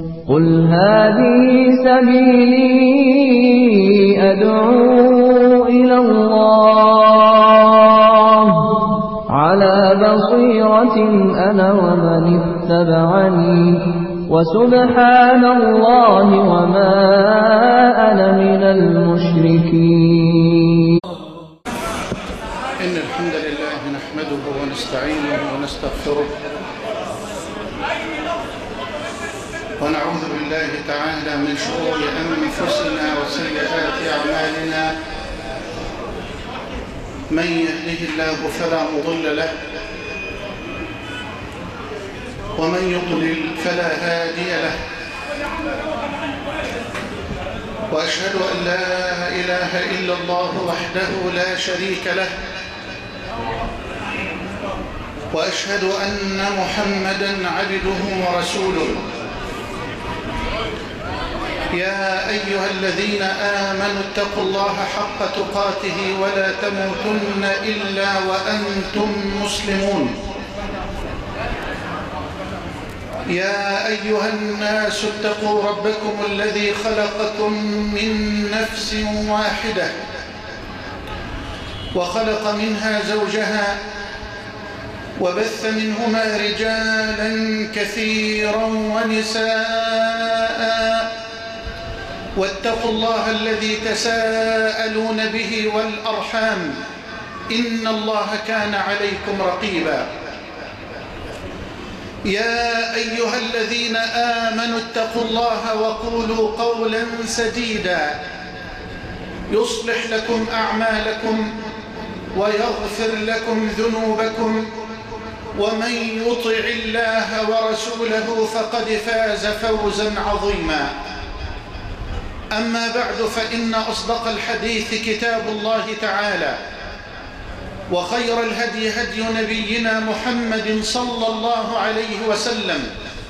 قل هذه سبيلي أدعو إلى الله على بصيرة أنا ومن اتبعني وسبحان الله وما أنا من المشركين. إن الحمد لله نحمده ونستعينه ونستغفره ونعوذ بالله تعالى من شرور أنفسنا وسيئات أعمالنا. من يهده الله فلا مضل له ومن يضلل فلا هادي له، وأشهد أن لا إله إلا الله وحده لا شريك له، وأشهد أن محمدًا عبده ورسوله. يا أيها الذين آمنوا اتقوا الله حق تقاته ولا تموتن إلا وأنتم مسلمون. يا أيها الناس اتقوا ربكم الذي خلقكم من نفس واحدة وخلق منها زوجها وبث منهما رجالا كثيرا ونساء، واتقوا الله الذي تساءلون به والأرحام إن الله كان عليكم رقيبا. يا أيها الذين آمنوا اتقوا الله وقولوا قولا سديدا يصلح لكم أعمالكم ويغفر لكم ذنوبكم، ومن يطع الله ورسوله فقد فاز فوزا عظيما. أما بعد، فإن أصدق الحديث كتاب الله تعالى، وخير الهدي هدي نبينا محمد صلى الله عليه وسلم،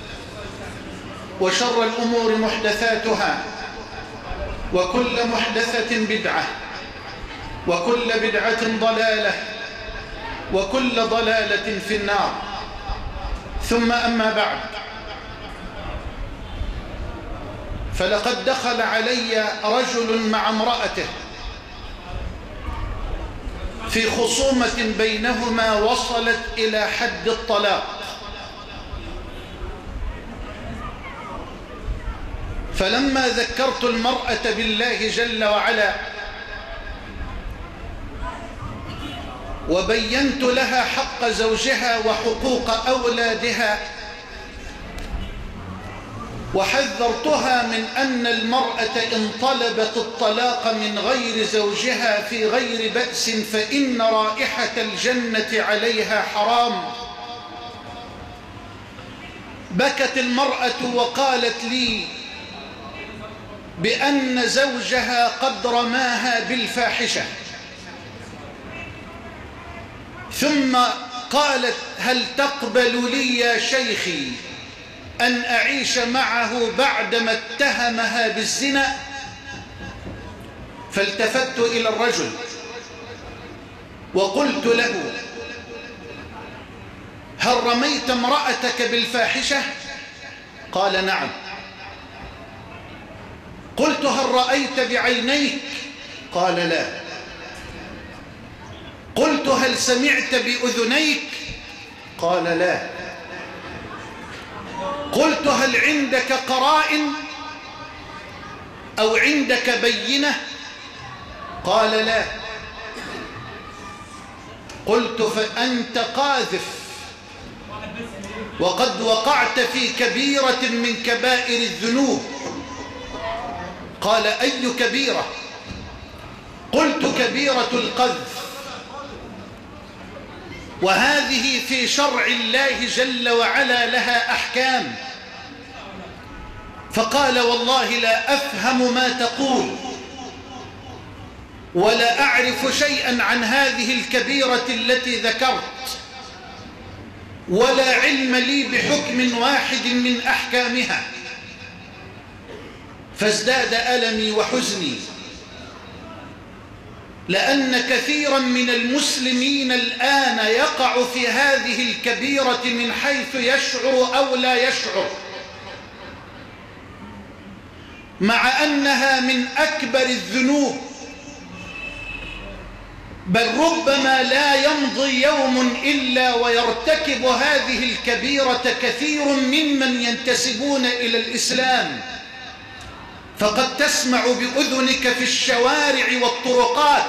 وشر الأمور محدثاتها، وكل محدثة بدعة، وكل بدعة ضلالة، وكل ضلالة في النار. ثم أما بعد، فلقد دخل علي رجل مع امرأته في خصومة بينهما وصلت إلى حد الطلاق، فلما ذكرت المرأة بالله جل وعلا وبينت لها حق زوجها وحقوق أولادها، وحذرتها من أن المرأة إن طلبت الطلاق من غير زوجها في غير بأس فإن رائحة الجنة عليها حرام، بكت المرأة وقالت لي بأن زوجها قد رماها بالفاحشة، ثم قالت: هل تقبل لي يا شيخي أن أعيش معه بعدما اتهمها بالزنا؟ فالتفت إلى الرجل وقلت له: هل رميت امرأتك بالفاحشة؟ قال: نعم. قلت: هل رأيت بعينيك؟ قال: لا. قلت: هل سمعت بأذنيك؟ قال: لا. قلت: هل عندك قرائن أو عندك بينة؟ قال: لا. قلت: فأنت قاذف، وقد وقعت في كبيرة من كبائر الذنوب. قال: أي كبيرة؟ قلت: كبيرة القذف، وهذه في شرع الله جل وعلا لها أحكام. فقال: والله لا أفهم ما تقول، ولا أعرف شيئا عن هذه الكبيرة التي ذكرت، ولا علم لي بحكم واحد من أحكامها. فازداد ألمي وحزني، لأن كثيرا من المسلمين الآن يقع في هذه الكبيرة من حيث يشعر أو لا يشعر. مع أنها من أكبر الذنوب، بل ربما لا يمضي يوم إلا ويرتكب هذه الكبيرة كثير ممن ينتسبون إلى الإسلام. فقد تسمع بأذنك في الشوارع والطرقات،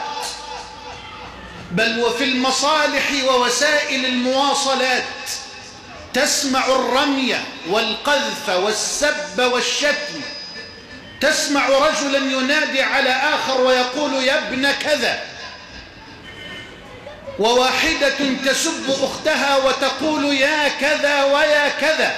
بل وفي المصالح ووسائل المواصلات، تسمع الرمي والقذف والسب والشتم. تسمع رجلا ينادي على آخر ويقول يا ابن كذا، وواحدة تسب أختها وتقول يا كذا ويا كذا.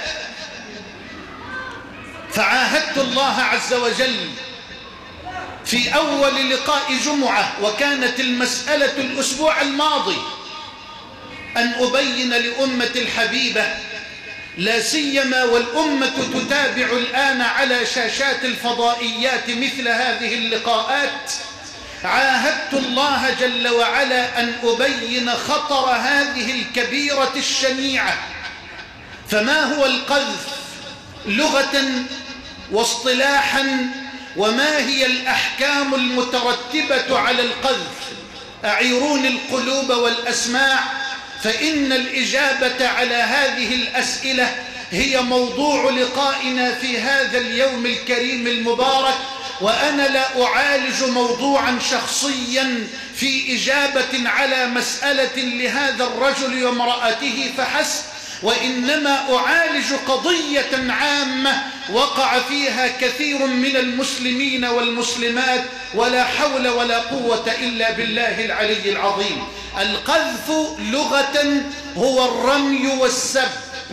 فعاهدت الله عز وجل في أول لقاء جمعة، وكانت المسألة الأسبوع الماضي، أن أبين لأمة الحبيبة، لا سيما والأمة تتابع الآن على شاشات الفضائيات مثل هذه اللقاءات، عاهدت الله جل وعلا أن أبين خطر هذه الكبيرة الشنيعة. فما هو القذف لغة واصطلاحا، وما هي الأحكام المترتبة على القذف؟ أعيروني القلوب والأسماع، فإن الإجابة على هذه الأسئلة هي موضوع لقائنا في هذا اليوم الكريم المبارك. وأنا لا أعالج موضوعا شخصيا في إجابة على مسألة لهذا الرجل وامرأته فحسب، وإنما أعالج قضية عامة وقع فيها كثير من المسلمين والمسلمات، ولا حول ولا قوة إلا بالله العلي العظيم. القذف لغة هو الرمي والسب.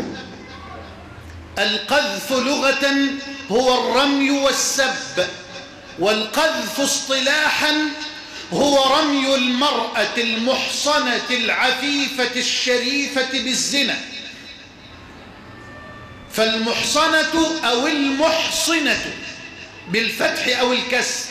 القذف لغة هو الرمي والسب، والقذف اصطلاحا هو رمي المرأة المحصنة العفيفة الشريفة بالزنا. فالمحصنة أو المحصنة بالفتح أو الكسر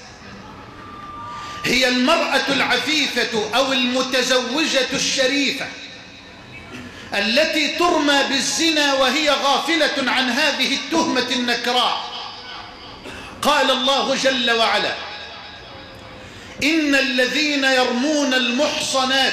هي المرأة العفيفة أو المتزوجة الشريفة التي ترمى بالزنا وهي غافلة عن هذه التهمة النكراء. قال الله جل وعلا إن الذين يرمون المحصنات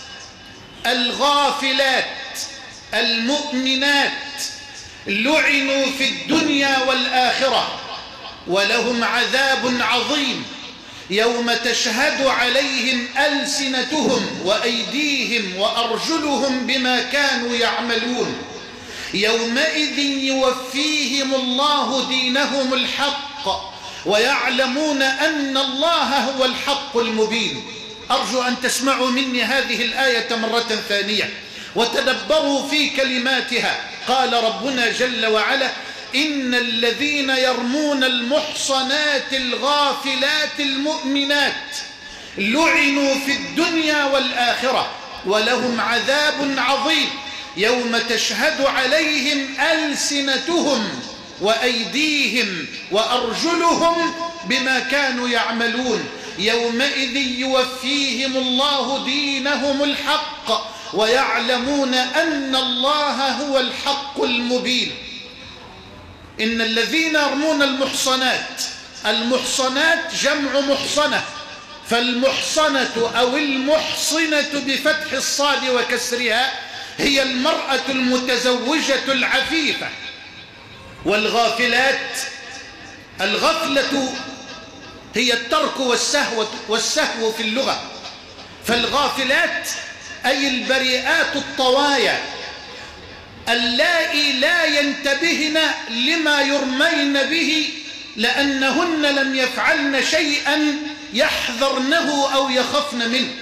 الغافلات المؤمنات لعنوا في الدنيا والآخرة ولهم عذاب عظيم يوم تشهد عليهم ألسنتهم وأيديهم وأرجلهم بما كانوا يعملون يومئذ يوفيهم الله دينهم الحق ويعلمون أن الله هو الحق المبين. أرجو أن تسمعوا مني هذه الآية مرة ثانية وتدبروا في كلماتها. قال ربنا جل وعلا إن الذين يرمون المحصنات الغافلات المؤمنات لعنوا في الدنيا والآخرة ولهم عذاب عظيم يوم تشهد عليهم ألسنتهم وأيديهم وأرجلهم بما كانوا يعملون يومئذ يوفيهم الله دينهم الحق ويعلمون أن الله هو الحق المبين. إن الذين يرمون المحصنات، المحصنات جمع محصنة، فالمحصنة أو المحصنة بفتح الصاد وكسرها هي المرأة المتزوجة العفيفة. والغافلات، الغفلة هي الترك والسهو في اللغة، فالغافلات أي البريئات الطوايا اللائي لا ينتبهن لما يرمين به لأنهن لم يفعلن شيئا يحذرنه أو يخفن منه.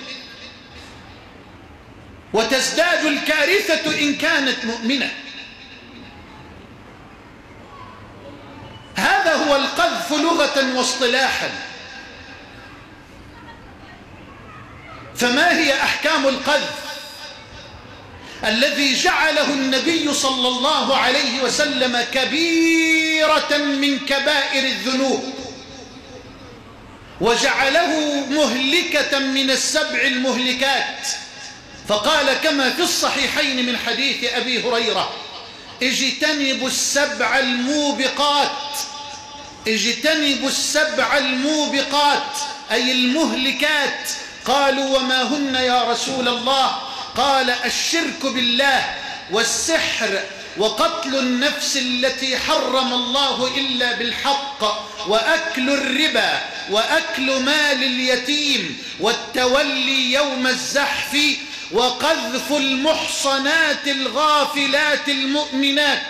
وتزداد الكارثة إن كانت مؤمنة. هذا هو القذف لغة واصطلاحا. فما هي أحكام القذف الذي جعله النبي صلى الله عليه وسلم كبيرة من كبائر الذنوب وجعله مهلكة من السبع المهلكات؟ فقال كما في الصحيحين من حديث أبي هريرة اجتنبوا السبع الموبقات اجتنبوا السبع الموبقات أي المهلكات. قالوا وما هن يا رسول الله؟ قال الشرك بالله والسحر وقتل النفس التي حرم الله إلا بالحق وأكل الربا وأكل مال اليتيم والتولي يوم الزحف وقذف المحصنات الغافلات المؤمنات.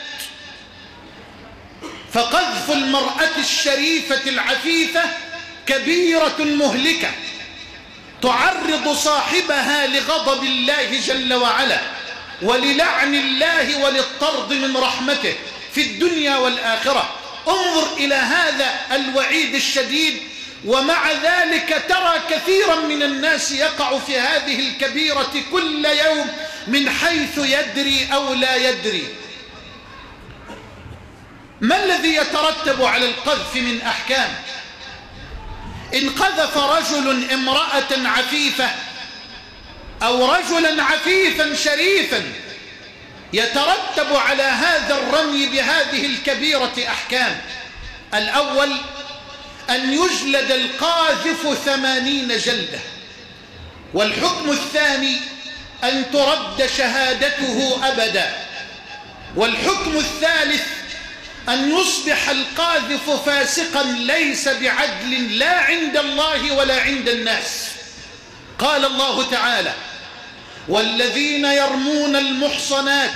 فقذف المرأة الشريفة العفيفة كبيرة مهلكة تعرض صاحبها لغضب الله جل وعلا وللعن الله وللطرد من رحمته في الدنيا والآخرة. انظر إلى هذا الوعيد الشديد، ومع ذلك ترى كثيرا من الناس يقع في هذه الكبيرة كل يوم من حيث يدري أو لا يدري. ما الذي يترتب على القذف من أحكام؟ إن قذف رجل امرأة عفيفة أو رجلا عفيفا شريفا يترتب على هذا الرمي بهذه الكبيرة أحكام. الأول أن يجلد القاذف 80 جلدة، والحكم الثاني أن ترد شهادته أبدا، والحكم الثالث أن يصبح القاذف فاسقا ليس بعدل لا عند الله ولا عند الناس. قال الله تعالى والذين يرمون المحصنات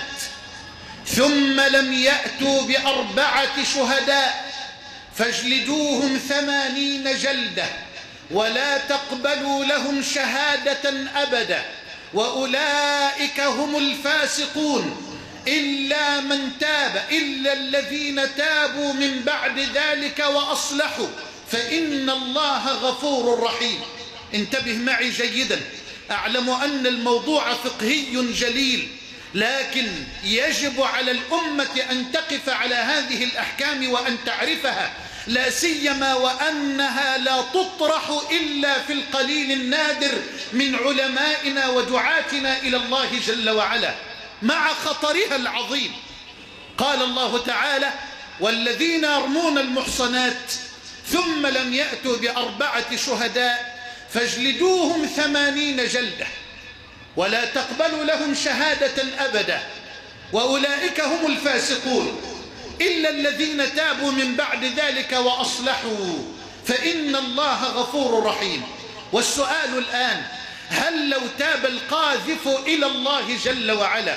ثم لم يأتوا ب4 شهداء فاجلدوهم 80 جلدة ولا تقبلوا لهم شهادة أبدا وأولئك هم الفاسقون إلا من تاب إلا الذين تابوا من بعد ذلك وأصلحوا فإن الله غفور رحيم. انتبه معي جيدا، أعلم أن الموضوع فقهي جليل، لكن يجب على الأمة أن تقف على هذه الأحكام وأن تعرفها، لا سيما وأنها لا تطرح إلا في القليل النادر من علمائنا ودعاتنا إلى الله جل وعلا مع خطرها العظيم. قال الله تعالى والذين يرمون المحصنات ثم لم يأتوا ب4 شهداء فاجلدوهم 80 جلدة ولا تقبلوا لهم شهادة أبدا وأولئك هم الفاسقون إلا الذين تابوا من بعد ذلك وأصلحوا فإن الله غفور رحيم. والسؤال الآن، هل لو تاب القاذف إلى الله جل وعلا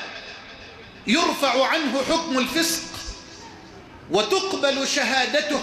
يرفع عنه حكم الفسق وتقبل شهادته،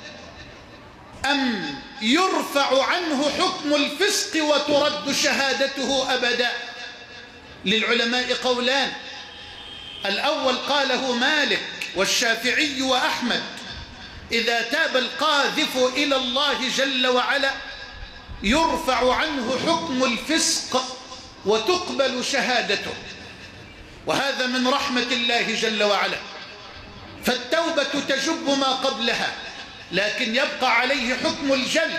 أم يرفع عنه حكم الفسق وترد شهادته أبدا؟ للعلماء قولان، الأول قاله مالك والشافعي وأحمد، إذا تاب القاذف إلى الله جل وعلا يرفع عنه حكم الفسق وتقبل شهادته، وهذا من رحمة الله جل وعلا، فالتوبة تجب ما قبلها لكن يبقى عليه حكم الجلد.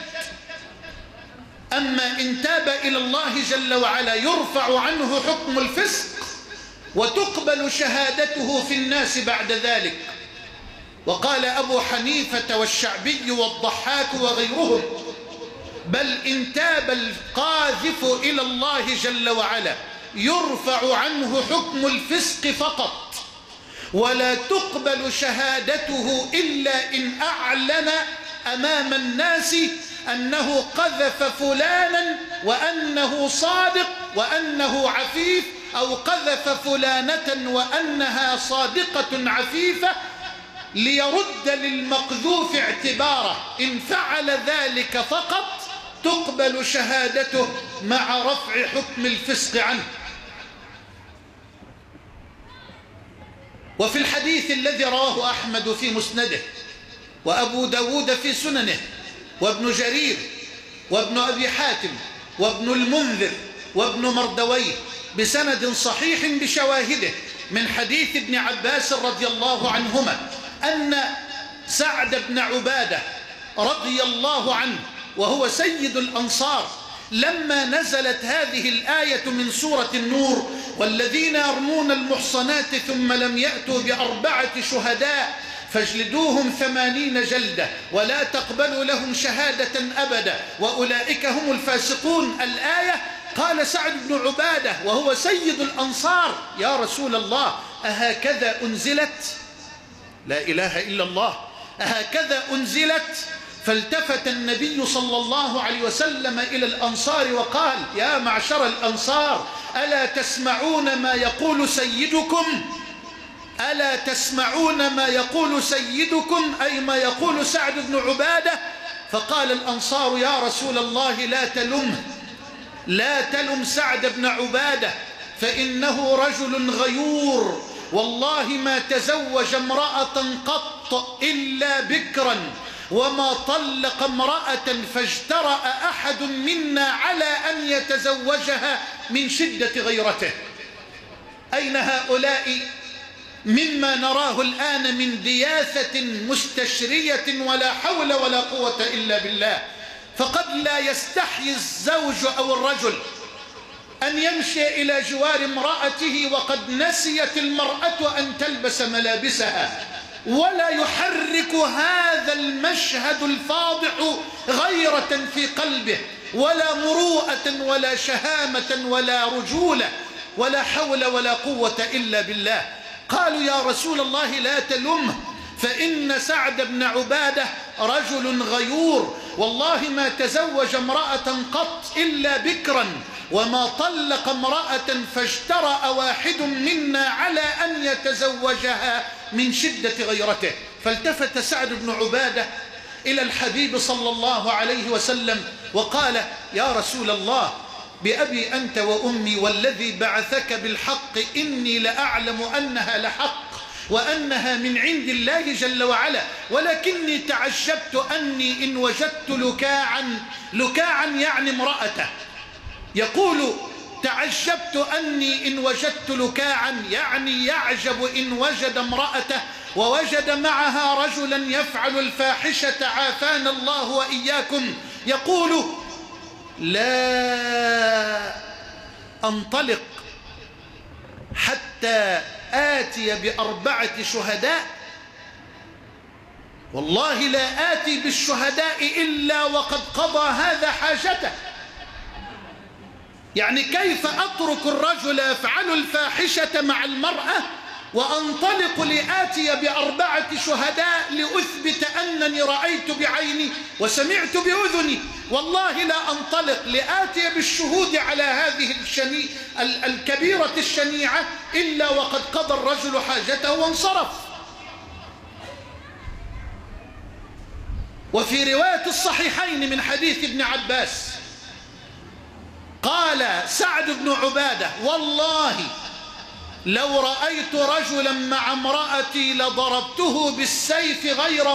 أما إن تاب إلى الله جل وعلا يرفع عنه حكم الفسق وتقبل شهادته في الناس بعد ذلك. وقال أبو حنيفة والشعبي والضحاك وغيرهم بل إن تاب القاذف إلى الله جل وعلا يرفع عنه حكم الفسق فقط ولا تقبل شهادته إلا إن أعلن أمام الناس أنه قذف فلانا وأنه صادق وأنه عفيف، أو قذف فلانة وأنها صادقة عفيفة، ليرد للمقذوف اعتباره. إن فعل ذلك فقط تقبل شهادته مع رفع حكم الفسق عنه. وفي الحديث الذي رواه أحمد في مسنده وأبو داود في سننه وابن جرير وابن أبي حاتم وابن المنذر وابن مردويه بسند صحيح بشواهده من حديث ابن عباس رضي الله عنهما أن سعد بن عبادة رضي الله عنه وهو سيد الأنصار لما نزلت هذه الآية من سورة النور والذين يرمون المحصنات ثم لم يأتوا ب4 شهداء فاجلدوهم 80 جلدة ولا تقبلوا لهم شهادة أبدا وأولئك هم الفاسقون. الآية. قال سعد بن عبادة وهو سيد الأنصار: يا رسول الله أهكذا أنزلت؟ لا إله إلا الله، أهكذا أنزلت؟ فالتفت النبي صلى الله عليه وسلم إلى الأنصار وقال: يا معشر الأنصار، ألا تسمعون ما يقول سيدكم؟ ألا تسمعون ما يقول سيدكم، أي ما يقول سعد بن عبادة؟ فقال الأنصار: يا رسول الله لا تلم سعد بن عبادة، فإنه رجل غيور، والله ما تزوج امرأة قط إلا بكرا، وما طلق امرأة فاجترأ أحد منا على أن يتزوجها من شدة غيرته. أين هؤلاء مما نراه الآن من دياثة مستشرية ولا حول ولا قوة إلا بالله؟ فقد لا يستحي الزوج أو الرجل أن يمشي إلى جوار امرأته وقد نسيت المرأة أن تلبس ملابسها، ولا يحرك هذا المشهد الفاضح غيرة في قلبه، ولا مروءة ولا شهامة ولا رجولة ولا حول ولا قوة إلا بالله. قالوا: يا رسول الله لا تلمه، فإن سعد بن عبادة رجل غيور، والله ما تزوج امرأة قط إلا بكرا، وما طلق امرأة فاجترأ واحد منا على أن يتزوجها من شدة غيرته. فالتفت سعد بن عبادة إلى الحبيب صلى الله عليه وسلم وقال: يا رسول الله، بأبي أنت وأمي والذي بعثك بالحق إني لأعلم أنها لحق وأنها من عند الله جل وعلا، ولكني تعجبت أني إن وجدت لكاعا يعني امرأته، يقول: تعجبت أني إن وجدت لكاعا يعني يعجب إن وجد امرأته ووجد معها رجلا يفعل الفاحشة عافانا الله وإياكم، يقول: لا أنطلق حتى آتي ب4 شهداء، والله لا آتي بالشهداء إلا وقد قضى هذا حاجته. يعني كيف أترك الرجل يفعل الفاحشة مع المرأة وأنطلق لآتي ب4 شهداء لأثبت أنني رأيت بعيني وسمعت بأذني؟ والله لا أنطلق لآتي بالشهود على هذه الكبيرة الشنيعة إلا وقد قضى الرجل حاجته وانصرف. وفي رواية الصحيحين من حديث ابن عباس قال سعد بن عبادة: والله لو رأيت رجلا مع امرأتي لضربته بالسيف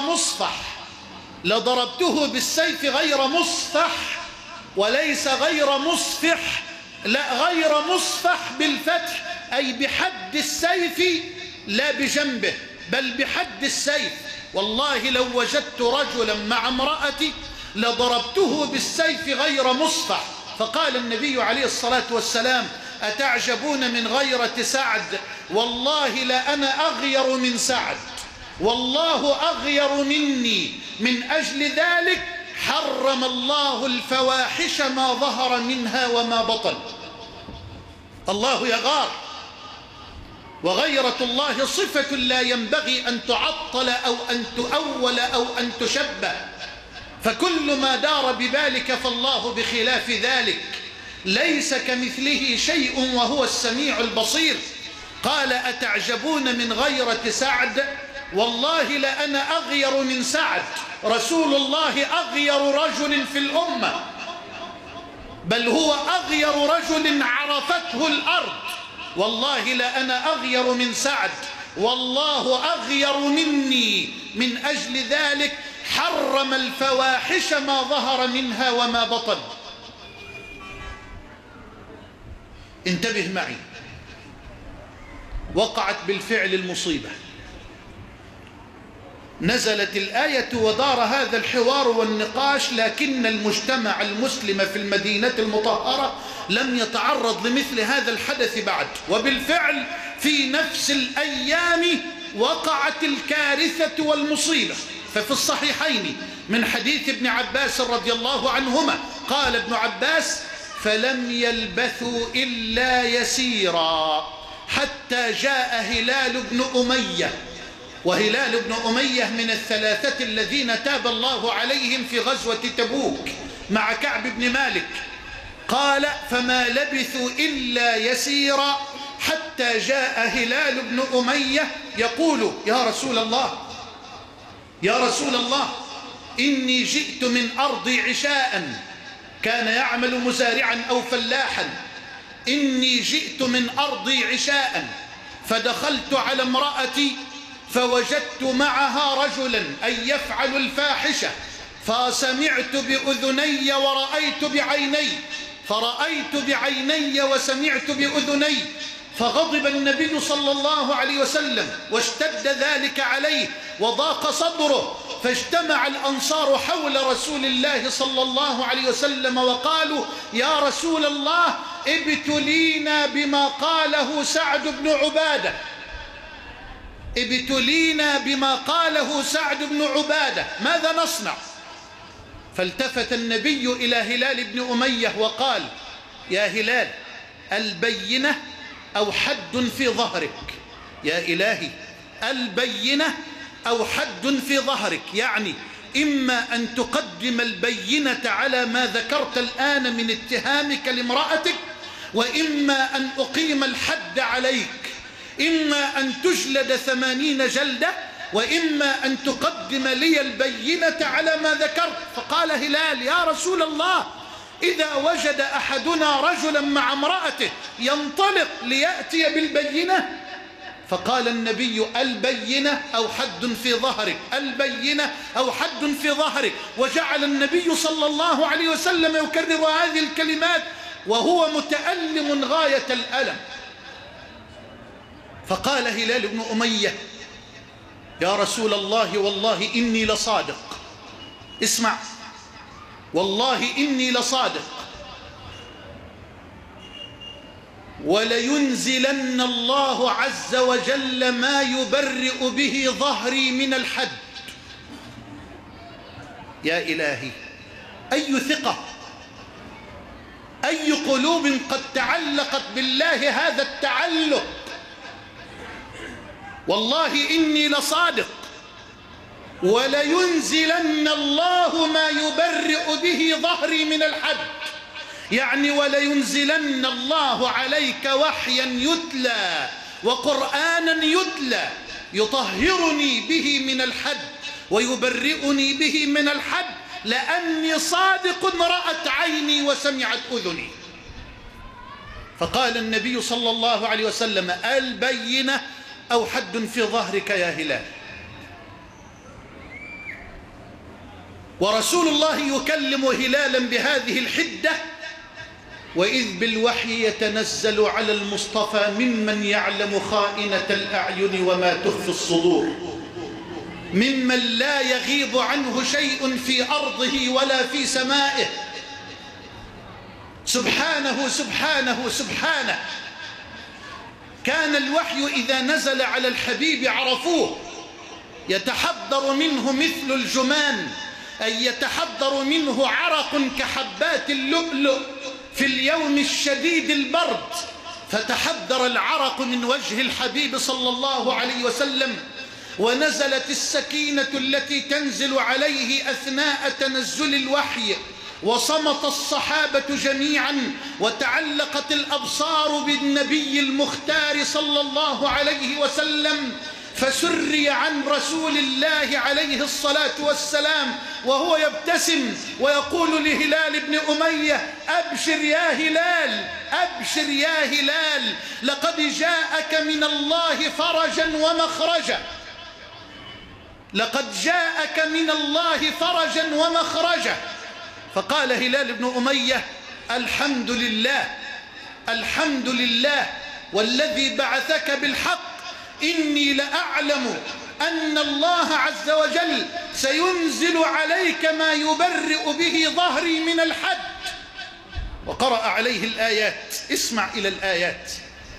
غير مصفح، وليس غير مصفح، لا غير مصفح بالفتح، أي بحد السيف لا بجنبه بل بحد السيف. والله لو وجدت رجلا مع امرأتي لضربته بالسيف غير مصفح. فقال النبي عليه الصلاة والسلام: أتعجبون من غيرة سعد؟ والله لأنا أغير من سعد، والله أغير مني، من أجل ذلك حرم الله الفواحش ما ظهر منها وما بطن. الله يغار، وغيرة الله صفة لا ينبغي أن تعطل أو أن تؤول أو أن تشبه، فكل ما دار ببالك فالله بخلاف ذلك، ليس كمثله شيء وهو السميع البصير. قال: أتعجبون من غيرة سعد؟ والله لأنا أغير من سعد، رسول الله أغير رجل في الأمة، بل هو أغير رجل عرفته الأرض. والله لأنا أغير من سعد، والله أغير مني، من أجل ذلك حرم الفواحش ما ظهر منها وما بطن. انتبه معي، وقعت بالفعل المصيبة، نزلت الآية ودار هذا الحوار والنقاش، لكن المجتمع المسلم في المدينة المطهرة لم يتعرض لمثل هذا الحدث بعد. وبالفعل في نفس الأيام وقعت الكارثة والمصيبة. ففي الصحيحين من حديث ابن عباس رضي الله عنهما قال ابن عباس: فلم يلبثوا إلا يسيرا حتى جاء هلال بن أمية. وهلال بن أمية من الثلاثة الذين تاب الله عليهم في غزوة تبوك مع كعب بن مالك. قال: فما لبثوا إلا يسيرا حتى جاء هلال بن أمية يقول: يا رسول الله، يا رسول الله، إني جئت من أرضي عشاء. كان يعمل مزارعا أو فلاحا. إني جئت من أرضي عشاء فدخلت على امرأتي فوجدت معها رجلا أي يفعل الفاحشة، فسمعت بأذني ورأيت بعيني، فرأيت بعيني وسمعت بأذني. فغضب النبي صلى الله عليه وسلم واشتد ذلك عليه وضاق صدره، فاجتمع الأنصار حول رسول الله صلى الله عليه وسلم وقالوا: يا رسول الله، ابتلينا بما قاله سعد بن عبادة، ابتلينا بما قاله سعد بن عبادة، ماذا نصنع؟ فالتفت النبي إلى هلال بن أمية وقال: يا هلال، البينة أو حد في ظهرك. يا إلهي، البينة أو حد في ظهرك، يعني إما أن تقدم البينة على ما ذكرت الآن من اتهامك لامرأتك، وإما أن أقيم الحد عليك، إما أن تجلد 80 جلدة، وإما أن تقدم لي البينة على ما ذكرت. فقال هلال: يا رسول الله، إذا وجد أحدنا رجلا مع امرأته ينطلق ليأتي بالبينة. فقال النبي: البينة أو حد في ظهرك، البينة أو حد في ظهرك. وجعل النبي صلى الله عليه وسلم يكرر هذه الكلمات وهو متألم غاية الألم. فقال هلال بن أمية: يا رسول الله، والله إني لصادق. اسمع، والله إني لصادق، ولينزلن الله عز وجل ما يبرئ به ظهري من الحد. يا إلهي، أي ثقة، أي قلوب قد تعلقت بالله هذا التعلق. والله إني لصادق، ولينزلن الله ما يبرئ به ظهري من الحد، يعني ولينزلن الله عليك وحيا يتلى وقرآنا يتلى يطهرني به من الحد ويبرئني به من الحد، لأني صادق رأت عيني وسمعت أذني. فقال النبي صلى الله عليه وسلم: البينة أو حد في ظهرك يا هلال. ورسول الله يكلم هلالا بهذه الحدة، وإذ بالوحي يتنزل على المصطفى ممن يعلم خائنة الأعين وما تخفي الصدور، ممن لا يغيب عنه شيء في أرضه ولا في سمائه. سبحانه سبحانه سبحانه. كان الوحي إذا نزل على الحبيب عرفوه، يتحضر منه مثل الجمان، أي يتحضر منه عرق كحبات اللؤلؤ في اليوم الشديد البرد. فتحضر العرق من وجه الحبيب صلى الله عليه وسلم، ونزلت السكينة التي تنزل عليه أثناء تنزل الوحي، وصمت الصحابة جميعا، وتعلقت الأبصار بالنبي المختار صلى الله عليه وسلم. فسري عن رسول الله عليه الصلاة والسلام وهو يبتسم ويقول لهلال بن أمية: أبشر يا هلال، أبشر يا هلال، لقد جاءك من الله فرجا ومخرجا، لقد جاءك من الله فرجا ومخرجا. فقال هلال بن أمية: الحمد لله، الحمد لله، والذي بعثك بالحق، إني لأعلم أن الله عز وجل سينزل عليك ما يبرئ به ظهري من الحد. وقرأ عليه الآيات. اسمع إلى الآيات: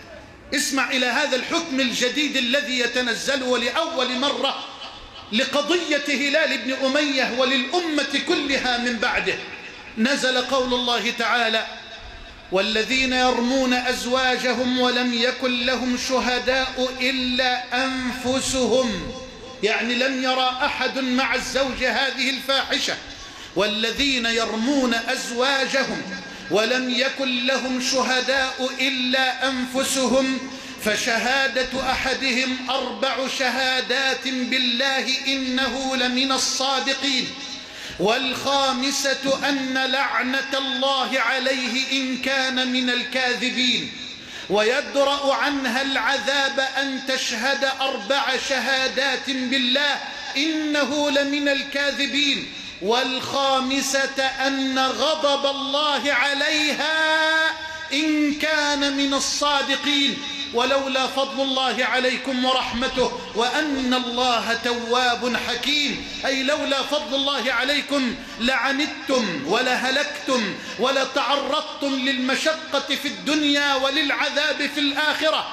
اسمع إلى هذا الحكم الجديد الذي يتنزل ولأول مرة لقضية هلال بن أمية وللأمة كلها من بعده. نزل قول الله تعالى: والذين يرمون أزواجهم ولم يكن لهم شهداء إلا أنفسهم، يعني لم يرى أحد مع الزوج هذه الفاحشة. والذين يرمون أزواجهم ولم يكن لهم شهداء إلا أنفسهم فشهادة أحدهم 4 شهادات بالله إنه لمن الصادقين، والخامسة أن لعنة الله عليه إن كان من الكاذبين، ويدرأ عنها العذاب أن تشهد 4 شهادات بالله إنه لمن الكاذبين، والخامسة أن غضب الله عليها إن كان من الصادقين، ولولا فضل الله عليكم ورحمته وأن الله تواب حكيم، أي لولا فضل الله عليكم لعنتم ولهلكتم ولتعرضتم للمشقة في الدنيا وللعذاب في الآخرة.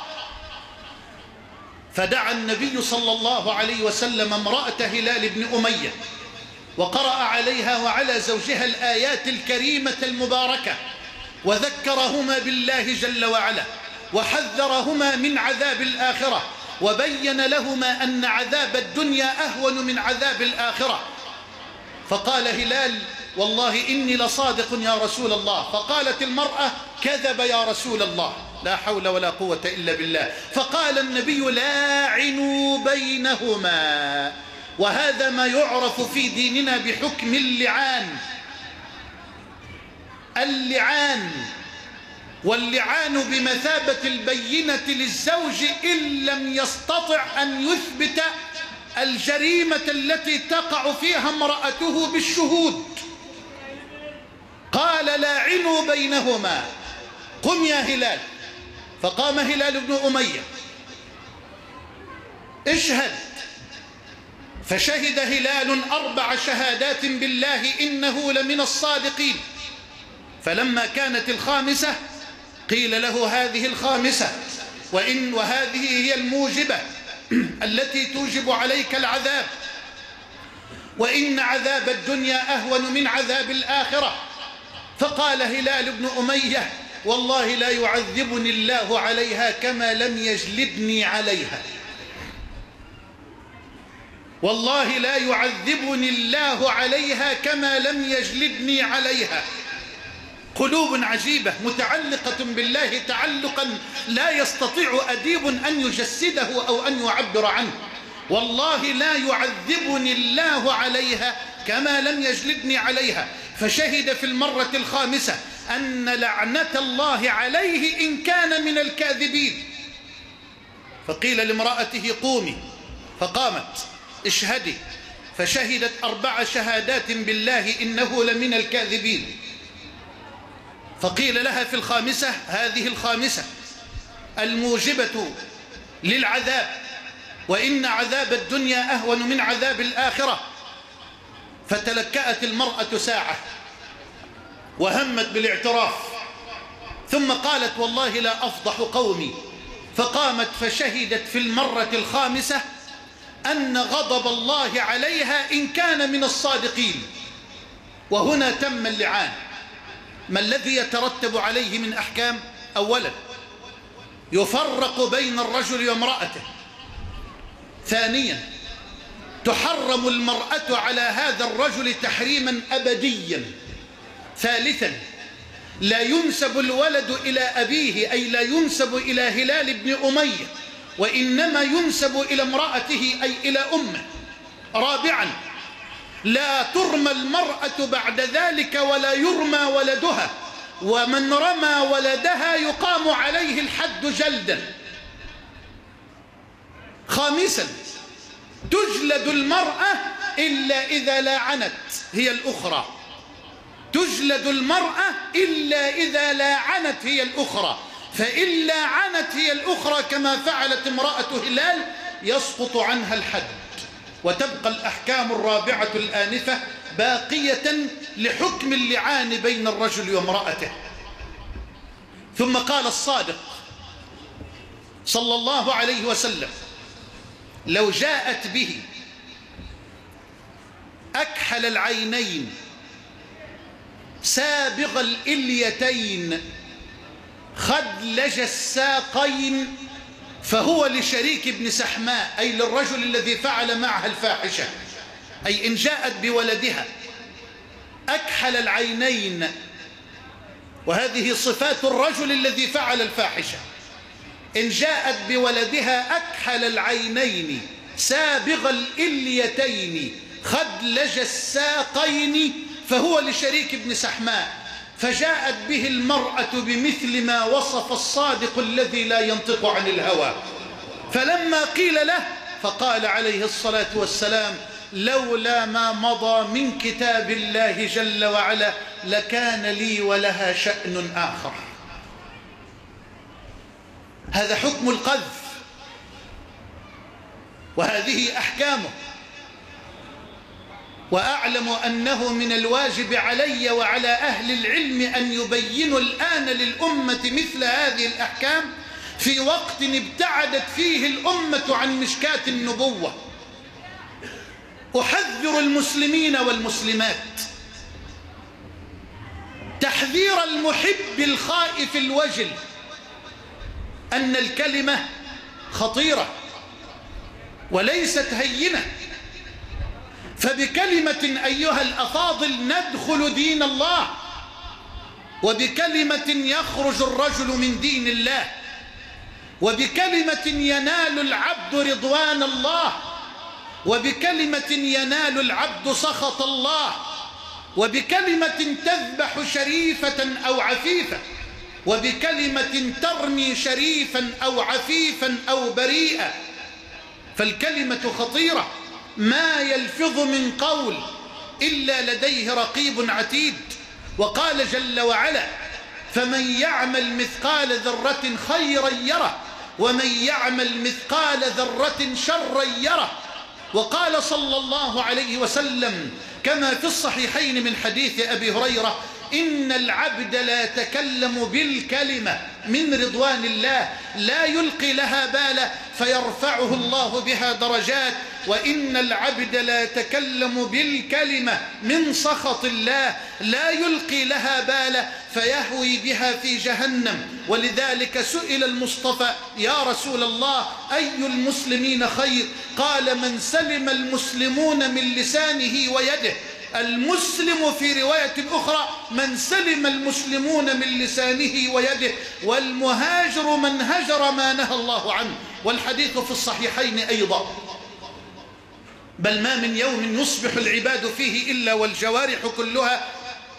فدعا النبي صلى الله عليه وسلم امرأة هلال بن أمية وقرأ عليها وعلى زوجها الآيات الكريمة المباركة، وذكرهما بالله جل وعلا، وحذرهما من عذاب الآخرة، وبين لهما أن عذاب الدنيا أهون من عذاب الآخرة. فقال هلال: والله إني لصادق يا رسول الله. فقالت المرأة: كذب يا رسول الله. لا حول ولا قوة إلا بالله. فقال النبي: لاعنوا بينهما. وهذا ما يعرف في ديننا بحكم اللعان. اللعان، واللعان بمثابة البينة للزوج إن لم يستطع أن يثبت الجريمة التي تقع فيها امرأته بالشهود. قال: لاعنوا بينهما. قم يا هلال. فقام هلال بن أمية: اشهد. فشهد هلال 4 شهادات بالله إنه لمن الصادقين. فلما كانت الخامسة قيل له: هذه الخامسة، وهذه هي الموجبة التي توجب عليك العذاب، وإن عذاب الدنيا أهون من عذاب الآخرة. فقال هلال بن أمية: والله لا يعذبني الله عليها كما لم يجلدني عليها. والله لا يعذبني الله عليها كما لم يجلدني عليها. قلوب عجيبة متعلقة بالله تعلقا لا يستطيع أديب أن يجسده أو أن يعبر عنه. والله لا يعذبني الله عليها كما لم يجلدني عليها. فشهد في المرة الخامسة أن لعنة الله عليه إن كان من الكاذبين. فقيل لامرأته: قومي. فقامت: اشهدي. فشهدت 4 شهادات بالله إنه لمن الكاذبين. فقيل لها في الخامسة: هذه الخامسة الموجبة للعذاب، وإن عذاب الدنيا أهون من عذاب الآخرة. فتلكأت المرأة ساعة وهمت بالاعتراف، ثم قالت: والله لا أفضح قومي. فقامت فشهدت في المرة الخامسة أن غضب الله عليها إن كان من الصادقين. وهنا تم اللعان. ما الذي يترتب عليه من أحكام؟ أولا، يفرق بين الرجل وامرأته. ثانيا، تحرم المرأة على هذا الرجل تحريما أبديا. ثالثا، لا ينسب الولد إلى أبيه، أي لا ينسب إلى هلال بن أمية، وإنما ينسب إلى امرأته أي إلى أمه. رابعا، لا ترمى المرأة بعد ذلك ولا يرمى ولدها، ومن رمى ولدها يقام عليه الحد جلدا. خامسا، تجلد المرأة إلا إذا لاعنت هي الأخرى. تجلد المرأة إلا إذا لاعنت هي الأخرى، فإن لاعنت هي الأخرى كما فعلت امرأة هلال يسقط عنها الحد، وتبقى الأحكام الرابعة الآنفة باقية لحكم اللعان بين الرجل وامرأته. ثم قال الصادق: صلى الله عليه وسلم لو جاءت به أكحل العينين سابغ الإليتين خدلج الساقين فهو لشريك بن سحماء، أي للرجل الذي فعل معها الفاحشة، أي إن جاءت بولدها أكحل العينين، وهذه صفات الرجل الذي فعل الفاحشة، إن جاءت بولدها أكحل العينين سابغ الإليتين خدلج الساقين فهو لشريك بن سحماء. فجاءت به المرأة بمثل ما وصف الصادق الذي لا ينطق عن الهوى. فلما قيل له فقال عليه الصلاة والسلام: لولا ما مضى من كتاب الله جل وعلا لكان لي ولها شأن آخر. هذا حكم القذف وهذه أحكامه. وأعلم أنه من الواجب علي وعلى أهل العلم أن يبينوا الآن للأمة مثل هذه الأحكام في وقت ابتعدت فيه الأمة عن مشكاة النبوة. أحذر المسلمين والمسلمات تحذير المحب الخائف الوجل أن الكلمة خطيرة وليست هينة، فبكلمة أيها الأفاضل ندخل دين الله، وبكلمة يخرج الرجل من دين الله، وبكلمة ينال العبد رضوان الله، وبكلمة ينال العبد سخط الله، وبكلمة تذبح شريفة أو عفيفة، وبكلمة ترمي شريفا أو عفيفا أو بريئا. فالكلمة خطيرة، ما يلفظ من قول إلا لديه رقيب عتيد. وقال جل وعلا: فمن يعمل مثقال ذرة خيرا يره ومن يعمل مثقال ذرة شرا يره. وقال صلى الله عليه وسلم كما في الصحيحين من حديث أبي هريرة: إن العبد لا يتكلم بالكلمة من رضوان الله لا يلقي لها بالا فيرفعه الله بها درجات، وإن العبد لا يتكلم بالكلمة من سخط الله لا يلقي لها بالا فيهوي بها في جهنم. ولذلك سئل المصطفى: يا رسول الله أي المسلمين خير؟ قال: من سلم المسلمون من لسانه ويده. المسلم في رواية أخرى: من سلم المسلمون من لسانه ويده. والمهاجر من هجر ما نهى الله عنه. والحديث في الصحيحين أيضا: بل ما من يوم يصبح العباد فيه إلا والجوارح كلها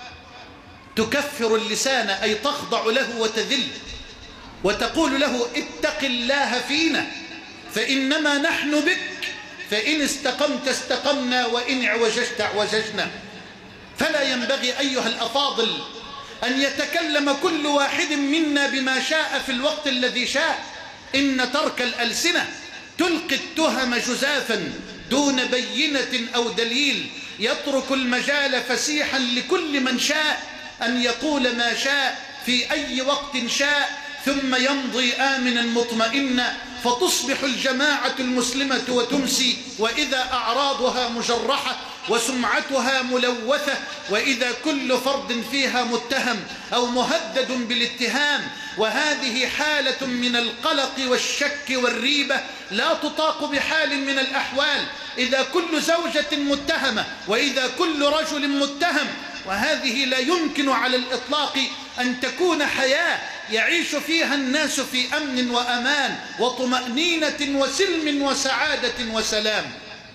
تكفر اللسان، أي تخضع له وتذل وتقول له: اتق الله فينا فإنما نحن بك، فإن استقمت استقمنا وإن اعوججت اعوججنا. فلا ينبغي أيها الأفاضل أن يتكلم كل واحد منا بما شاء في الوقت الذي شاء. إن ترك الألسنة تلقي التهم جزافا دون بينة أو دليل، يترك المجال فسيحا لكل من شاء أن يقول ما شاء في أي وقت شاء، ثم يمضي آمنا مطمئنا، فتصبح الجماعة المسلمة وتمسي وإذا أعراضها مجرحة وسمعتها ملوثة، وإذا كل فرد فيها متهم أو مهدد بالاتهام. وهذه حالة من القلق والشك والريبة لا تطاق بحال من الأحوال. إذا كل زوجة متهمة وإذا كل رجل متهم، وهذه لا يمكن على الإطلاق أن تكون حياة يعيش فيها الناس في أمن وأمان وطمأنينة وسلم وسعادة وسلام.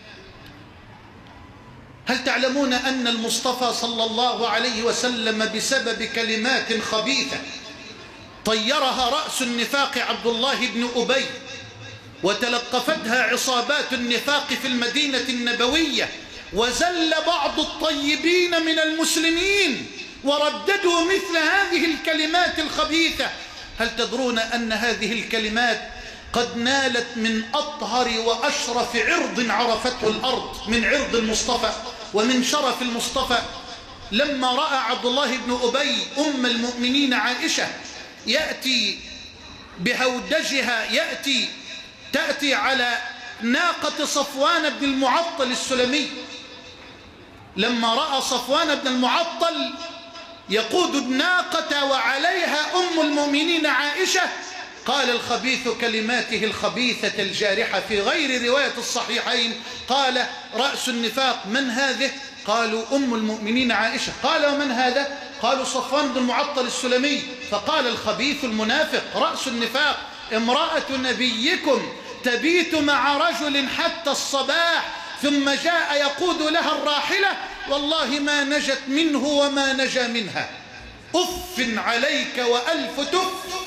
هل تعلمون أن المصطفى صلى الله عليه وسلم بسبب كلمات خبيثة طيرها رأس النفاق عبد الله بن أبي، وتلقفتها عصابات النفاق في المدينة النبوية، وزل بعض الطيبين من المسلمين ورددوا مثل هذه الكلمات الخبيثة؟ هل تدرون أن هذه الكلمات قد نالت من أطهر وأشرف عرض عرفته الأرض، من عرض المصطفى ومن شرف المصطفى؟ لما رأى عبد الله بن أبي أم المؤمنين عائشة يأتي بهودجها تأتي على ناقة صفوان بن المعطل السلمي. لما رأى صفوان بن المعطل يقود الناقة وعليها أم المؤمنين عائشة، قال الخبيث كلماته الخبيثة الجارحة في غير رواية الصحيحين، قال: رأس النفاق من هذه؟ قالوا: أم المؤمنين عائشة. قال: ومن هذا؟ قالوا: صفوان بن المعطل السلمي. فقال الخبيث المنافق: رأس النفاق امرأة نبيكم تبيت مع رجل حتى الصباح ثم جاء يقود لها الراحلة، والله ما نجت منه وما نجا منها. أف عليك وألف تف.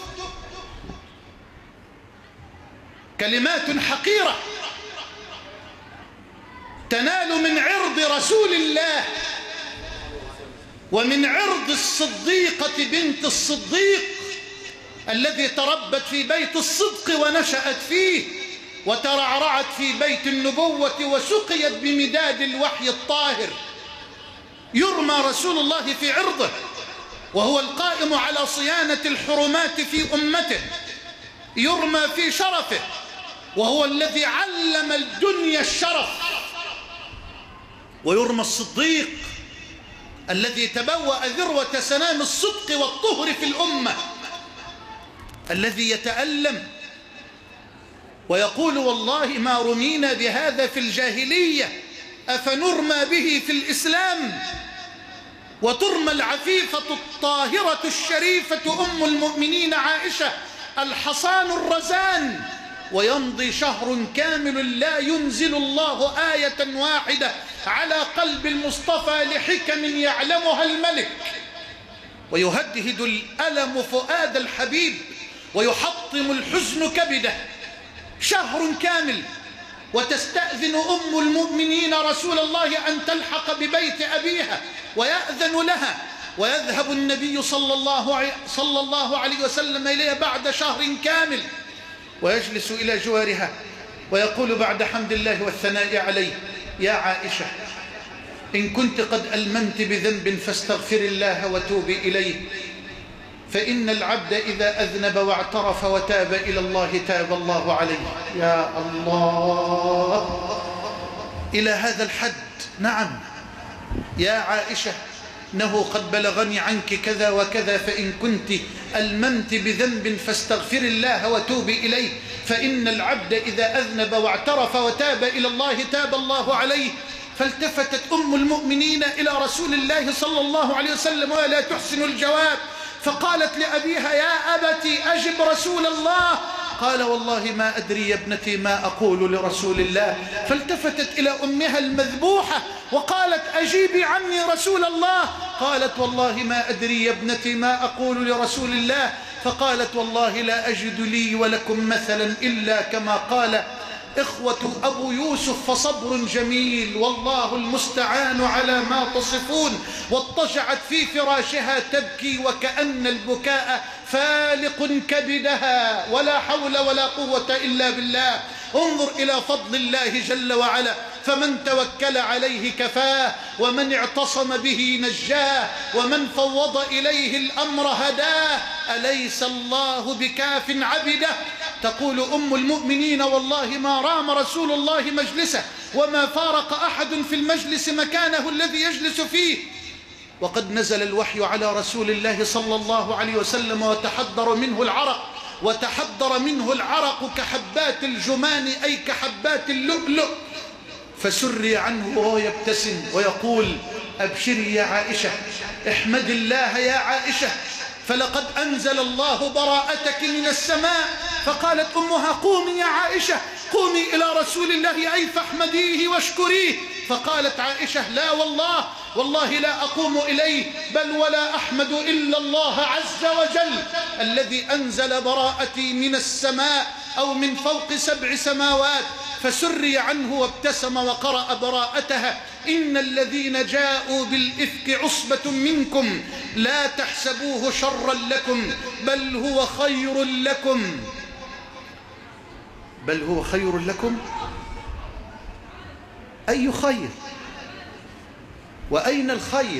كلمات حقيرة تنال من عرض رسول الله ومن عرض الصديقة بنت الصديق الذي تربت في بيت الصدق ونشأت فيه وترعرعت في بيت النبوة وسقيت بمداد الوحي الطاهر. يرمى رسول الله في عرضه وهو القائم على صيانة الحرمات في أمته، يرمى في شرفه وهو الذي علم الدنيا الشرف، ويرمى الصديق الذي تبوأ ذروة سنام الصدق والطهر في الأمة، الذي يتألم ويقول: والله ما رمينا بهذا في الجاهلية أفنرمى به في الإسلام؟ وترمى العفيفة الطاهرة الشريفة أم المؤمنين عائشة الحصان الرزان، ويمضي شهر كامل لا ينزل الله آية واحدة على قلب المصطفى لحكم يعلمها الملك، ويهدهد الألم فؤاد الحبيب ويحطم الحزن كبده. شهر كامل وتستأذن أم المؤمنين رسول الله أن تلحق ببيت أبيها ويأذن لها، ويذهب النبي صلى الله عليه وسلم إليها بعد شهر كامل ويجلس إلى جوارها ويقول بعد حمد الله والثناء عليه: يا عائشة، إن كنت قد ألممت بذنب فاستغفر الله وتوبي إليه، فإن العبد إذا أذنب واعترف وتاب إلى الله تاب الله عليه. يا الله، إلى هذا الحد. نعم يا عائشة، إنه قد بلغني عنك كذا وكذا، فإن كنت ألممت بذنب فاستغفر الله وتوبي إليه، فإن العبد إذا أذنب واعترف وتاب إلى الله تاب الله عليه. فالتفتت أم المؤمنين إلى رسول الله صلى الله عليه وسلم ولا تحسن الجواب، فقالت لأبيها: يا أبتي أجب رسول الله. قال: والله ما أدري يا ابنتي ما أقول لرسول الله. فالتفتت إلى أمها المذبوحة وقالت: أجيبي عني رسول الله. قالت: والله ما أدري يا ابنتي ما أقول لرسول الله. فقالت: والله لا أجد لي ولكم مثلا إلا كما قال إخوة أبو يوسف، فصبر جميل والله المستعان على ما تصفون. واضطجعت في فراشها تبكي وكأن البكاء فالق كبدها، ولا حول ولا قوة إلا بالله. انظر إلى فضل الله جل وعلا، فمن توكل عليه كفاه، ومن اعتصم به نجاه، ومن فوض إليه الأمر هداه. أليس الله بكاف عبده؟ تقول أم المؤمنين: والله ما رام رسول الله مجلسه وما فارق أحد في المجلس مكانه الذي يجلس فيه. وقد نزل الوحي على رسول الله صلى الله عليه وسلم وتحدر منه العرق كحبات الجمان، أي كحبات اللؤلؤ. فسري عنه وهو يبتسم ويقول: أبشري يا عائشة، احمد الله يا عائشة، فلقد أنزل الله براءتك من السماء. فقالت أمها: قومي يا عائشة، قومي إلى رسول الله، أي فاحمديه واشكريه. فقالت عائشة: لا والله لا أقوم إليه، بل ولا أحمد إلا الله عز وجل الذي أنزل براءتي من السماء أو من فوق 7 سماوات. فسري عنه وابتسم وقرأ براءتها: إن الذين جاءوا بالإفك عصبة منكم لا تحسبوه شرا لكم بل هو خير لكم. بل هو خير لكم؟ أي خير؟ وأين الخير؟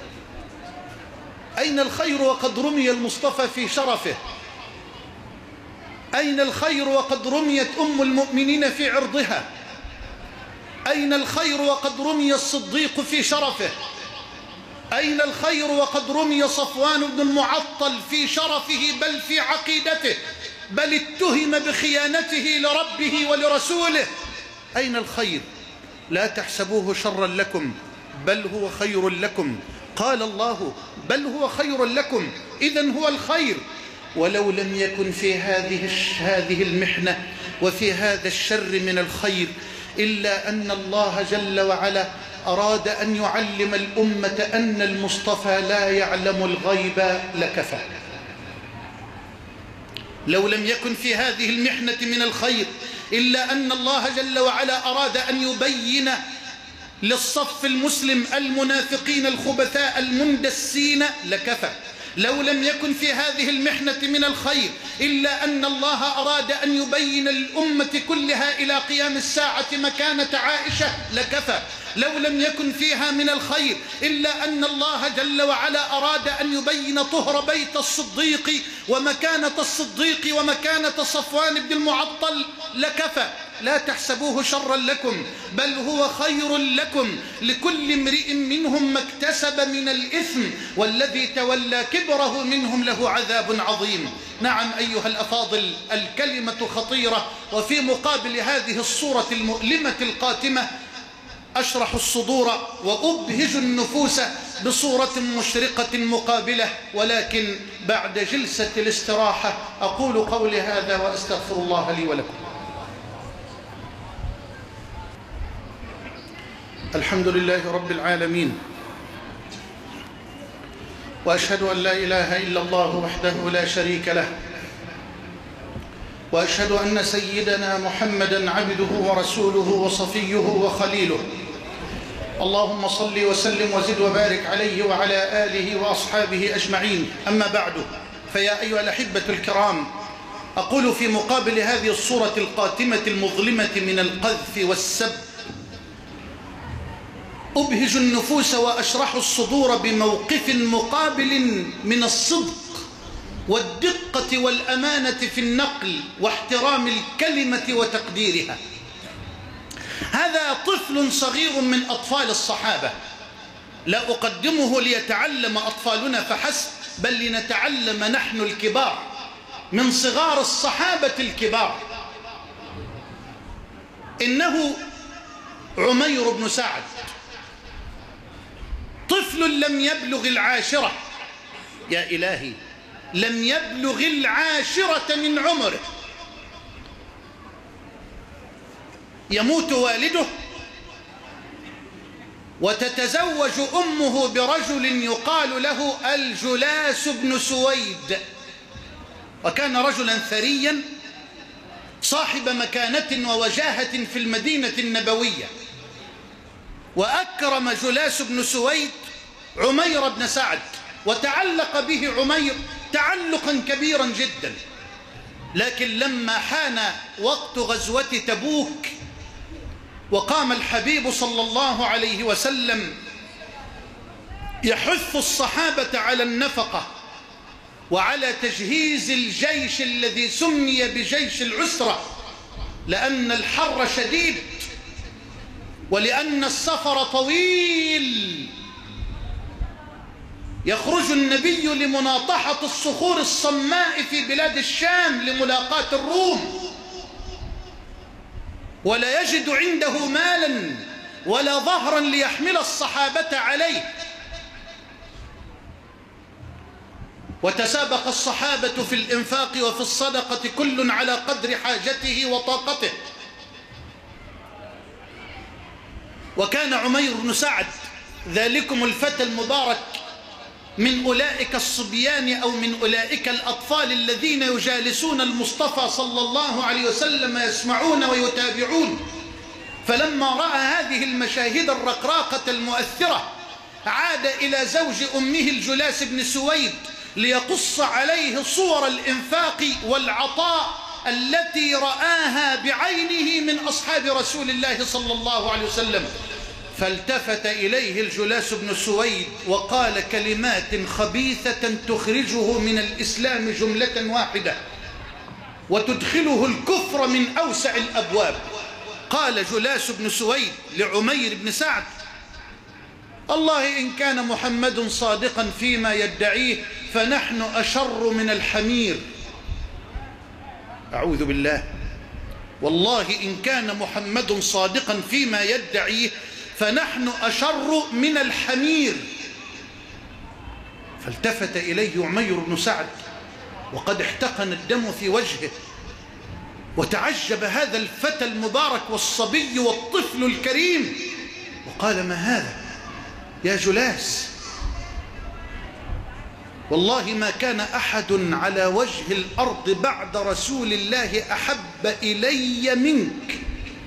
أين الخير وقد رمي المصطفى في شرفه؟ أين الخير وقد رميت أم المؤمنين في عرضها؟ أين الخير وقد رمي الصديق في شرفه؟ أين الخير وقد رمي صفوان بن المعطل في شرفه بل في عقيدته، بل اتهم بخيانته لربه ولرسوله؟ أين الخير؟ لا تحسبوه شرا لكم بل هو خير لكم. قال الله بل هو خير لكم، إذن هو الخير. ولو لم يكن في هذه المحنة وفي هذا الشر من الخير إلا أن الله جل وعلا أراد أن يعلم الأمة أن المصطفى لا يعلم الغيب لكفى. لو لم يكن في هذه المحنة من الخير إلا أن الله جل وعلا أراد أن يبين للصف المسلم المنافقين الخبثاء المندسين لكفى. لو لم يكن في هذه المحنة من الخير إلا أن الله أراد أن يبين للأمة كلها إلى قيام الساعة مكانة عائشة لكفى. لو لم يكن فيها من الخير إلا أن الله جل وعلا أراد أن يبين طهر بيت الصديق ومكانة الصديق ومكانة صفوان بن المعطل لكفى. لا تحسبوه شرا لكم بل هو خير لكم، لكل امرئ منهم ما اكتسب من الإثم والذي تولى كبره منهم له عذاب عظيم. نعم أيها الأفاضل، الكلمة خطيرة، وفي مقابل هذه الصورة المؤلمة القاتمة أشرح الصدور وأبهج النفوس بصورة مشرقة مقابلة، ولكن بعد جلسة الاستراحة أقول قولي هذا وأستغفر الله لي ولكم. الحمد لله رب العالمين، وأشهد أن لا إله إلا الله وحده لا شريك له، وأشهد أن سيدنا محمدا عبده ورسوله وصفيه وخليله. اللهم صل وسلم وزد وبارك عليه وعلى آله وأصحابه أجمعين. أما بعد، فيا أيها الأحبة الكرام، أقول في مقابل هذه الصورة القاتمة المظلمة من القذف والسب أبهج النفوس وأشرح الصدور بموقف مقابل من الصدق والدقة والأمانة في النقل واحترام الكلمة وتقديرها. هذا طفل صغير من أطفال الصحابة، لا أقدمه ليتعلم أطفالنا فحسب، بل لنتعلم نحن الكبار من صغار الصحابة الكبار. إنه عمير بن سعد، طفل لم يبلغ العاشرة. يا إلهي، لم يبلغ العاشرة من عمره. يموت والده وتتزوج أمه برجل يقال له الجلاس بن سويد، وكان رجلا ثريا صاحب مكانة ووجاهة في المدينة النبوية. وأكرم جلاس بن سويد عمير بن سعد، وتعلق به عمير تعلقا كبيرا جدا. لكن لما حان وقت غزوة تبوك وقام الحبيب صلى الله عليه وسلم يحث الصحابة على النفقة وعلى تجهيز الجيش الذي سمي بجيش العسرة، لأن الحر شديد ولأن السفر طويل، يخرج النبي لمناطحة الصخور الصماء في بلاد الشام لملاقاة الروم، ولا يجد عنده مالا ولا ظهرا ليحمل الصحابة عليه. وتسابق الصحابة في الإنفاق وفي الصدقة كل على قدر حاجته وطاقته. وكان عمير بن سعد ذلكم الفتى المبارك من أولئك الصبيان أو من أولئك الأطفال الذين يجالسون المصطفى صلى الله عليه وسلم يسمعون ويتابعون. فلما رأى هذه المشاهد الرقراقة المؤثرة عاد إلى زوج أمه الجلاس بن سويد ليقص عليه صور الإنفاق والعطاء التي رآها بعينه من أصحاب رسول الله صلى الله عليه وسلم. فالتفت إليه الجلاس بن سويد وقال كلمات خبيثة تخرجه من الإسلام جملة واحدة. وتدخله الكفر من أوسع الأبواب. قال جلاس بن سويد لعمير بن سعد: الله إن كان محمد صادقا فيما يدعيه فنحن أشر من الحمير. أعوذ بالله. والله إن كان محمد صادقا فيما يدعيه فنحن أشر من الحمير. فالتفت إليه عمير بن سعد وقد احتقن الدم في وجهه، وتعجب هذا الفتى المبارك والصبي والطفل الكريم، وقال: ما هذا يا جلاس؟ والله ما كان أحد على وجه الأرض بعد رسول الله أحب إلي منك.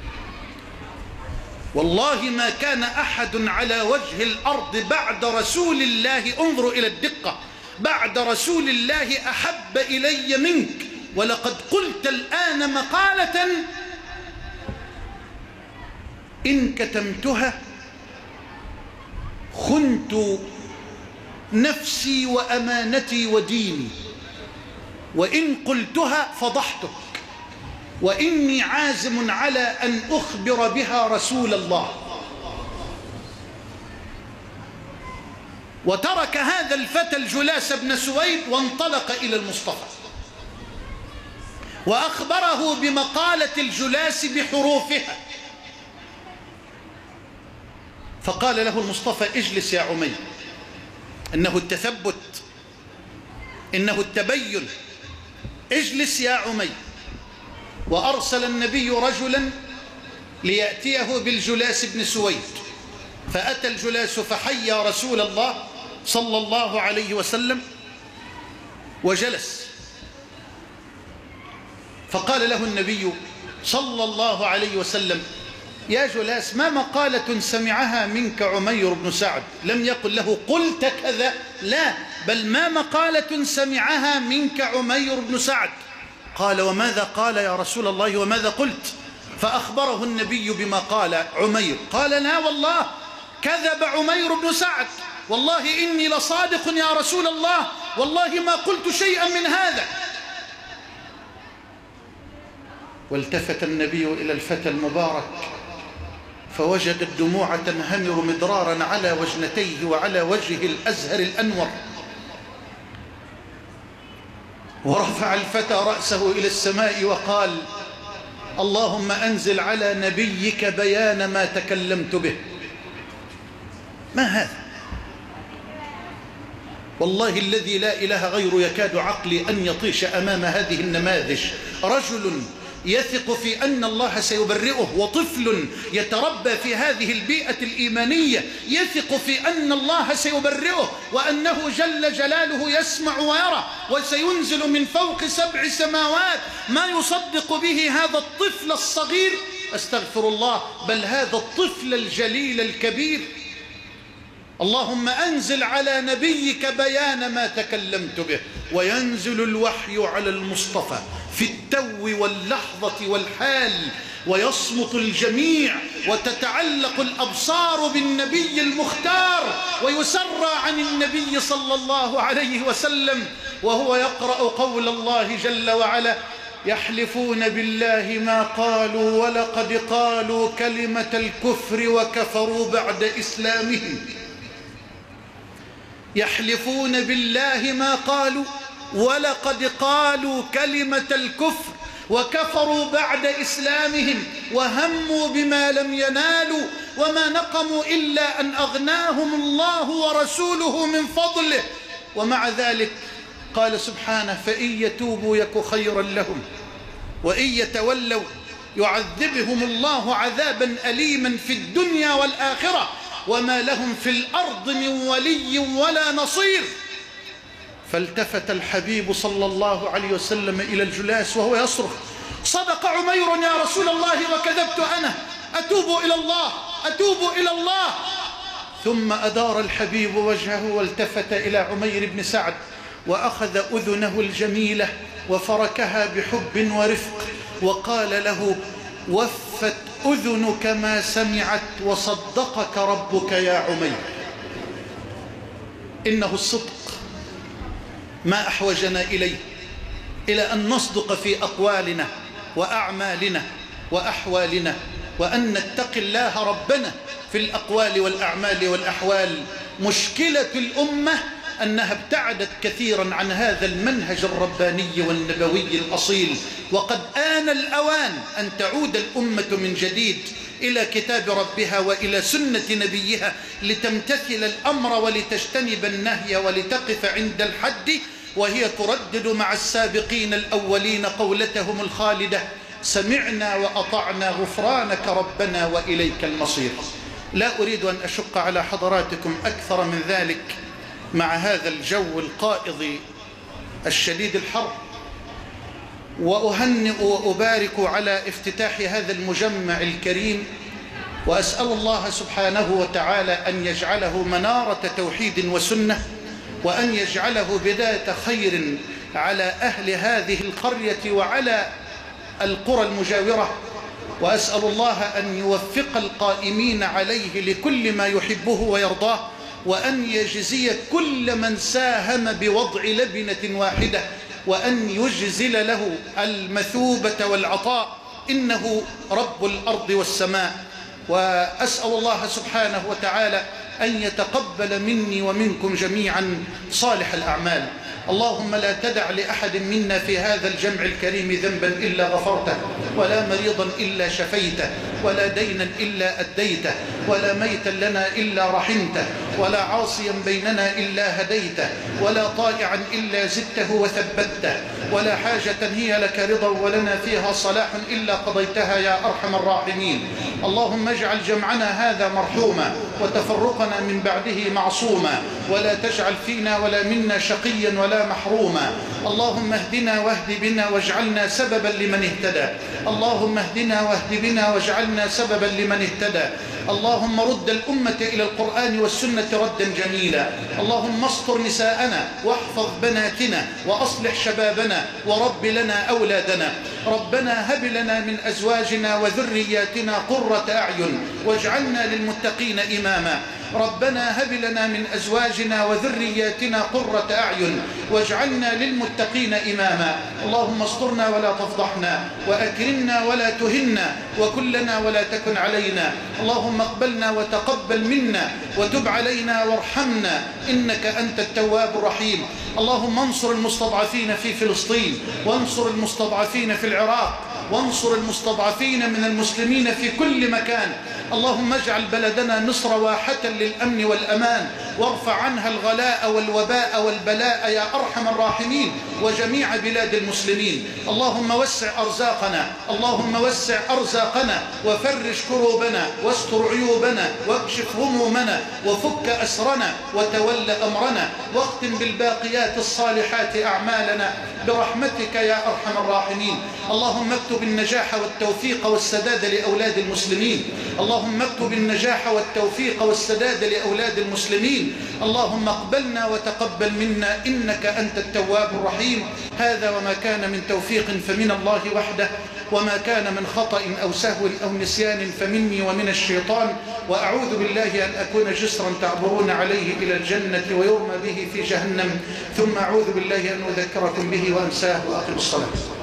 والله ما كان أحد على وجه الأرض بعد رسول الله، انظروا إلى الدقة، بعد رسول الله أحب إلي منك، ولقد قلت الآن مقالة إن كتمتها خنت نفسي وأمانتي وديني، وإن قلتها فضحتك، وإني عازم على أن أخبر بها رسول الله. وترك هذا الفتى الجلاس بن سويد وانطلق إلى المصطفى وأخبره بمقالة الجلاس بحروفها. فقال له المصطفى: اجلس يا عمير، إنه التثبت، إنه التبين، اجلس يا عمير. وأرسل النبي رجلا ليأتيه بالجلاس بن سويد، فأتى الجلاس فحيا رسول الله صلى الله عليه وسلم وجلس. فقال له النبي صلى الله عليه وسلم: يا جلاس، ما مقالة سمعها منك عمير بن سعد؟ لم يقل له قلت كذا، لا، بل ما مقالة سمعها منك عمير بن سعد؟ قال: وماذا قال يا رسول الله وماذا قلت؟ فأخبره النبي بما قال عمير. قال: لا والله، كذب عمير بن سعد، والله إني لصادق يا رسول الله، والله ما قلت شيئا من هذا. والتفت النبي إلى الفتى المبارك فوجد الدموع تنهمر مدرارا على وجنتيه وعلى وجهه الأزهر الأنور، ورفع الفتى رأسه إلى السماء وقال: اللهم أنزل على نبيك بيان ما تكلمت به. ما هذا؟ والله الذي لا إله غيره يكاد عقلي أن يطيش أمام هذه النماذج. رجل يثق في أن الله سيبرئه، وطفل يتربى في هذه البيئة الإيمانية يثق في أن الله سيبرئه، وأنه جل جلاله يسمع ويرى، وسينزل من فوق 7 سماوات ما يصدق به هذا الطفل الصغير. أستغفر الله، بل هذا الطفل الجليل الكبير. اللهم أنزل على نبيك بيان ما تكلمت به. وينزل الوحي على المصطفى في التو واللحظة والحال، ويصمت الجميع، وتتعلق الأبصار بالنبي المختار، ويسرى عن النبي صلى الله عليه وسلم وهو يقرأ قول الله جل وعلا: يحلفون بالله ما قالوا ولقد قالوا كلمة الكفر وكفروا بعد إسلامهم. يحلفون بالله ما قالوا ولقد قالوا كلمة الكفر وكفروا بعد إسلامهم، وهموا بما لم ينالوا، وما نقموا إلا أن أغناهم الله ورسوله من فضله. ومع ذلك قال سبحانه: فإن يتوبوا يك خيرا لهم، وإن يتولوا يعذبهم الله عذابا أليما في الدنيا والآخرة، وما لهم في الأرض من ولي ولا نصير. فالتفت الحبيب صلى الله عليه وسلم إلى الجلاس وهو يصرخ: صدق عمير يا رسول الله وكذبت أنا، أتوب إلى الله، أتوب إلى الله. ثم أدار الحبيب وجهه والتفت إلى عمير بن سعد وأخذ أذنه الجميلة وفركها بحب ورفق، وقال له: وفت أذنك ما سمعت وصدقك ربك يا عمير. إنه الصدق ما أحوجنا إليه، إلى أن نصدق في أقوالنا وأعمالنا وأحوالنا، وأن نتقي الله ربنا في الأقوال والأعمال والأحوال. مشكلة الأمة أنها ابتعدت كثيرا عن هذا المنهج الرباني والنبوي الأصيل، وقد آن الأوان أن تعود الأمة من جديد إلى كتاب ربها وإلى سنة نبيها لتمتثل الأمر ولتجتنب النهي ولتقف عند الحد، وهي تردد مع السابقين الأولين قولتهم الخالدة: سمعنا وأطعنا غفرانك ربنا وإليك المصير. لا أريد أن أشق على حضراتكم أكثر من ذلك مع هذا الجو القائض الشديد الحر، وأهنئ وأبارك على افتتاح هذا المجمع الكريم، وأسأل الله سبحانه وتعالى أن يجعله منارة توحيد وسنة، وأن يجعله بداية خير على أهل هذه القرية وعلى القرى المجاورة، وأسأل الله أن يوفق القائمين عليه لكل ما يحبه ويرضاه، وأن يجزي كل من ساهم بوضع لبنة واحدة، وأن يجزل له المثوبة والعطاء، إنه رب الأرض والسماء. وأسأل الله سبحانه وتعالى أن يتقبل مني ومنكم جميعا صالح الأعمال. اللهم لا تدع لأحد منا في هذا الجمع الكريم ذنبا إلا غفرته، ولا مريضا إلا شفيته، ولا دينا إلا أديته، ولا ميتا لنا إلا رحمته، ولا عاصيا بيننا إلا هديته، ولا طائعا إلا زدته وثبته، ولا حاجة هي لك رضا ولنا فيها صلاح إلا قضيتها يا أرحم الراحمين. اللهم اجعل جمعنا هذا مرحوما، وتفرقنا من بعده معصوما، ولا تجعل فينا ولا منا شقيا ولا محروما. اللهم اهدنا واهد بنا واجعلنا سببا لمن اهتدى. اللهم اهدنا واهد بنا واجعلنا سببا لمن اهتدى. اللهم رد الأمة إلى القرآن والسنة ردا جميلا. اللهم استر نساءنا واحفظ بناتنا وأصلح شبابنا ورب لنا أولادنا. ربنا هب لنا من أزواجنا وذرياتنا قرة أعين واجعلنا للمتقين إماما. ربنا هب لنا من أزواجنا وذرياتنا قرة أعين واجعلنا للمتقين إماما. اللهم استرنا ولا تفضحنا، وأكرمنا ولا تهنا، وكلنا ولا تكن علينا. اللهم اقبلنا وتقبل منا، وتب علينا وارحمنا، إنك أنت التواب الرحيم. اللهم انصر المستضعفين في فلسطين، وانصر المستضعفين في العراق، وانصر المستضعفين من المسلمين في كل مكان. اللهم اجعل بلدنا مصر واحة للأمن والأمان، وارفع عنها الغلاء والوباء والبلاء يا أرحم الراحمين، وجميع بلاد المسلمين. اللهم وسع أرزاقنا، اللهم وسع أرزاقنا، وفرج كروبنا، واستر عيوبنا، واكشف همومنا، وفك أسرنا، وتول أمرنا، واختم بالباقيات الصالحات أعمالنا برحمتك يا أرحم الراحمين. اللهم اكتب النجاح والتوفيق والسداد لأولاد المسلمين. اللهم اكتب النجاح والتوفيق والسداد لأولاد المسلمين. اللهم اقبلنا وتقبل منا، إنك أنت التواب الرحيم. هذا وما كان من توفيق فمن الله وحده، وما كان من خطأ أو سهو أو نسيان فمني ومن الشيطان. وأعوذ بالله أن أكون جسرا تعبرون عليه إلى الجنة ويرمى به في جهنم، ثم أعوذ بالله أن أذكركم به وأنساه. وأقم الصلاة.